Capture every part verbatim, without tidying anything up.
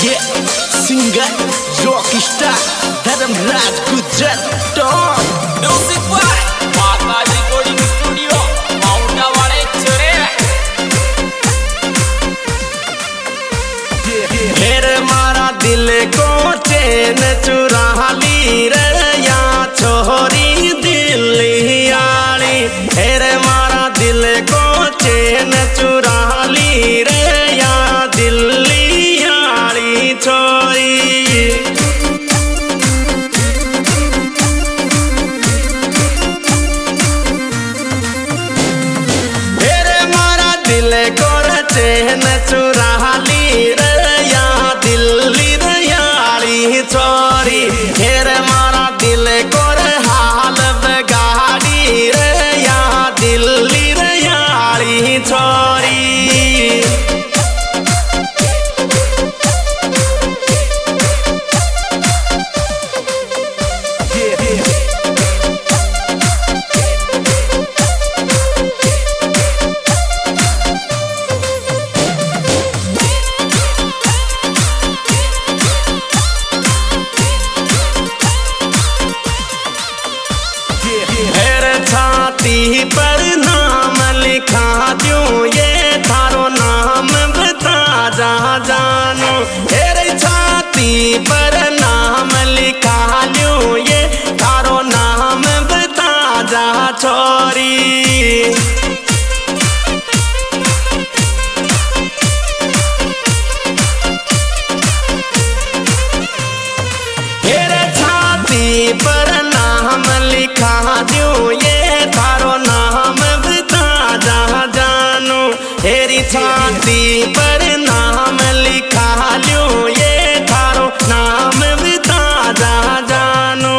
ये singer rockstar Dharmraj Gujar top music by Mata recording studio माउंटा वाले छोरे। फिर मारा दिल को चैन चुरा ली रे या छोरी दिल्ली आली। फिर मारा दिल को चैन चुरा ली रे या दिल्ली आली छोरी। चैन चुरा ली रे या दिल्ली दयाली छोरी। फिर मारा दिल को हाल बगाड़ी रे या दिल्ली दयाली छोरी। छाती पर नाम लिखा दूं ये थारो नाम बता जा जानू। तेरे छाती पर नाम लिखा दूं ये थारो नाम बता जा छोरी। तेरे छाती पर नाम लिखा दूं ये थारो नाम बता जा जानू। तेरी छाती पर नाम लिखा लूं ये थारो नाम बता जा जानू।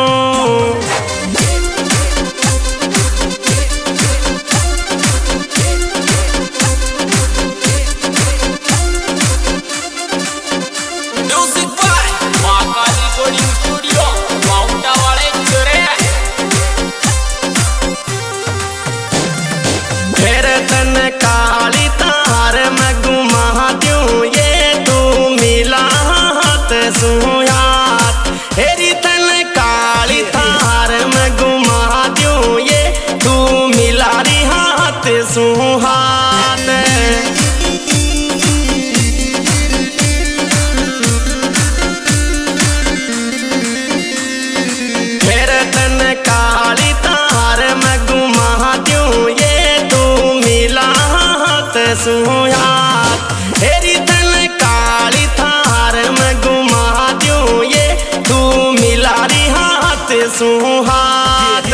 Music by Mata recording studio माउंटा वाले छोरे। फिर तन काली तार में घुमा दूं ये तू मिला हाथ सुहात। तेरी तन काली तार में घुमा दूं ये तू मिला री हाथ सुहात। फिर तन काली तार में घुमा दूं ये तू मिला हाथ सुहात। तेरी तन काली थार में घुमा दूं ये तू मिला री हाथ सुहात।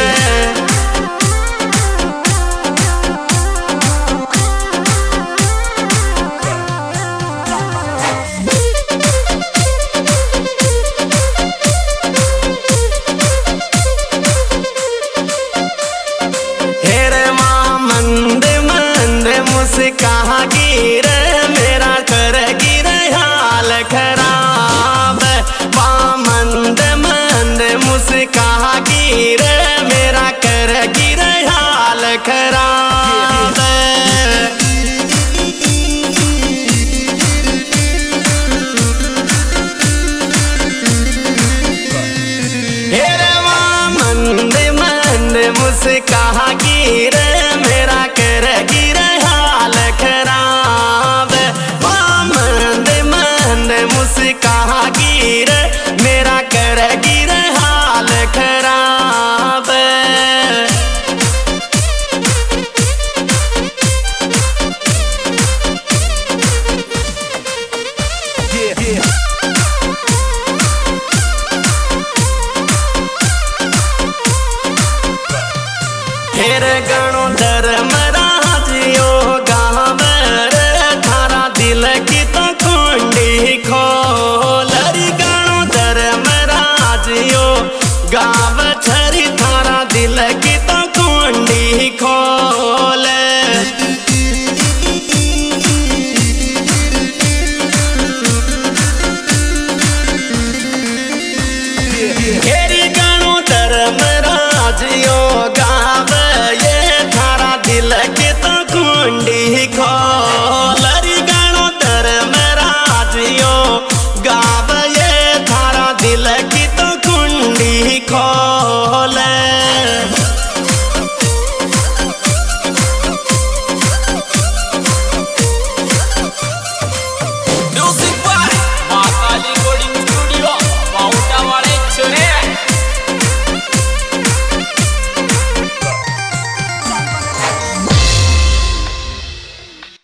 मुस्का गिर मेरा कर गिर हाल खराब। मंद मंद मुस्का गिर मेरा कर गिर हाल खराब। हेरे मंद मंद मुस्का गिर मेरा कर गिर हाल खराब। मंद मंद मुस्का गिर मेरा कर गिर हाल खराब। फिर गणो खो